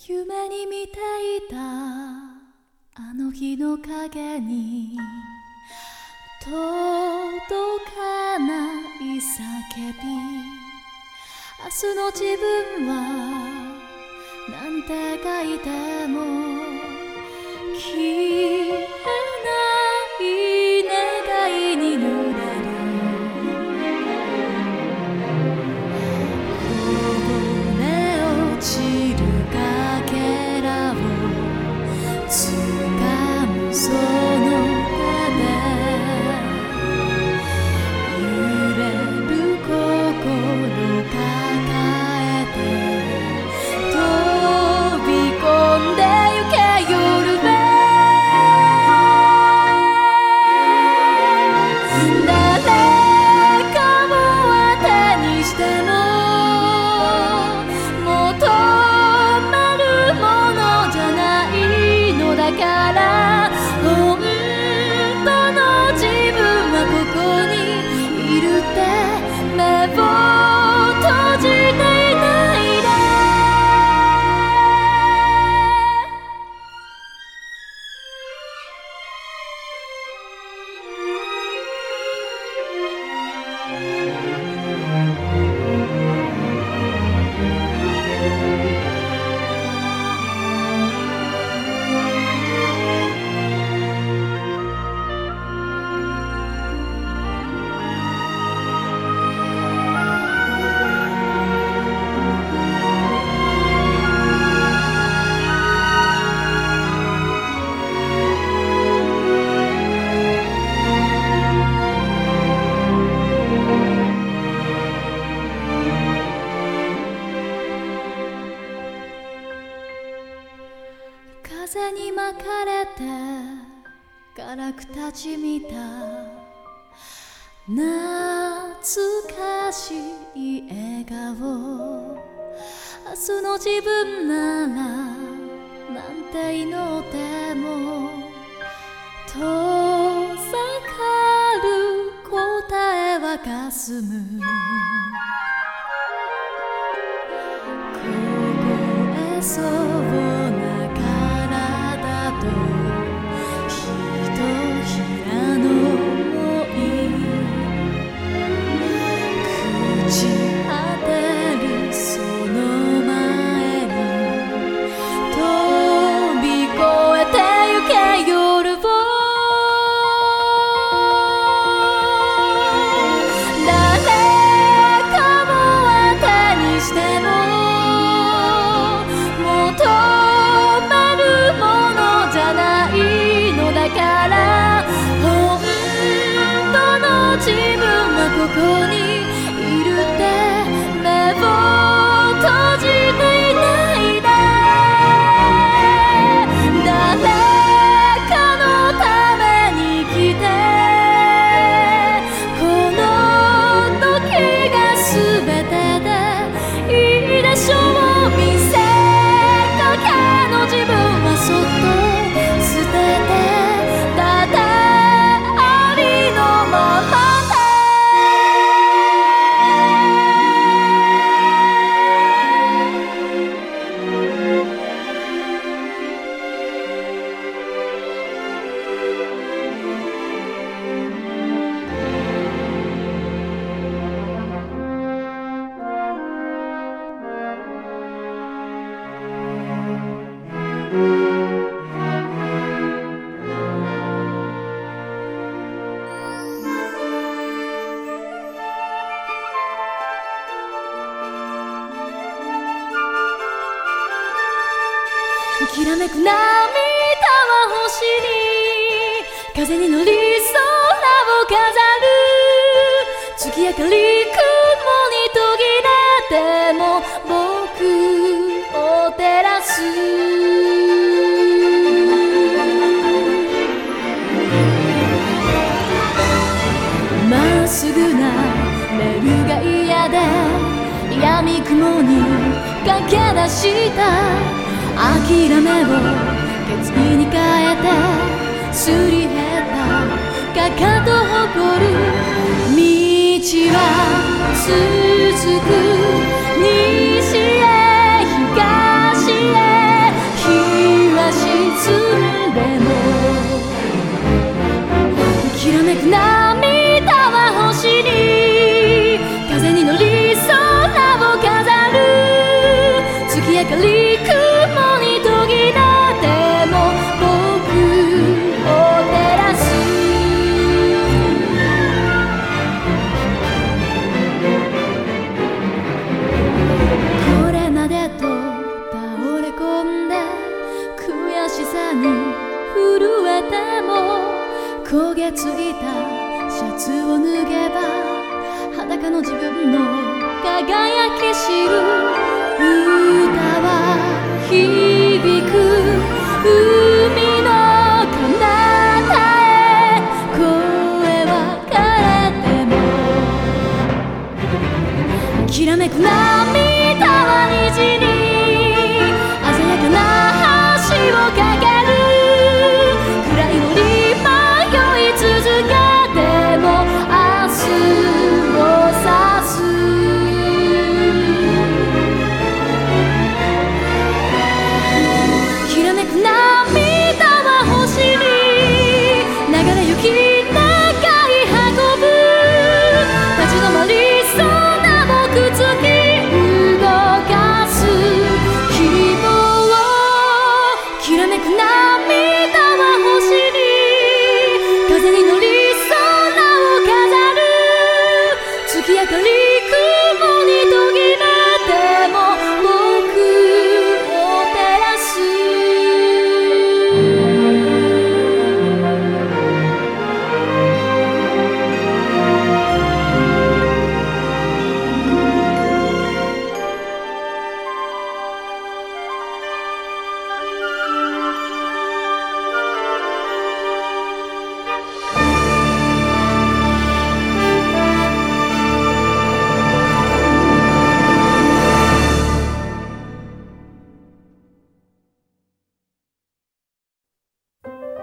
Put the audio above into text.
夢に見ていたあの日の影に届かない叫び、明日の自分はなんて書いても消えない願いに濡れる。こぼれ落ちるかけらを掴むその手で揺れる心抱えて飛び込んでゆけ夜へ。誰かを当てにしても求めるものじゃないのだから、本当の自分はここにいるって目を閉じていないで。風に巻かれてガラク立ち見た懐かしい笑顔、明日の自分ならなんて祈っても遠ざかる答えは霞む。凍えそうな体とひとひらの想い、朽ち果てるその前に飛び越えてゆけ夜を。誰かを当てにしても求めるものじゃないのだから、本当の自分はここにいるって目を閉じていないで。誰かのために来てこの時が全てでいいでしょう。見せかけの自分はそっと捨ててただありのままで。きらめく涙は星に風に乗り空を飾る。月明かり雲に途切れても僕を照らす。まっすぐなレールが嫌で闇雲に駆け出した諦めを決意に変えてすり減ったかかと誇る道は続く西へ東へ月明かり雲に途切れても僕を照らすこれまでと倒れ込んで悔しさに震えても焦げついたシャツを脱げば裸の自分の輝き知る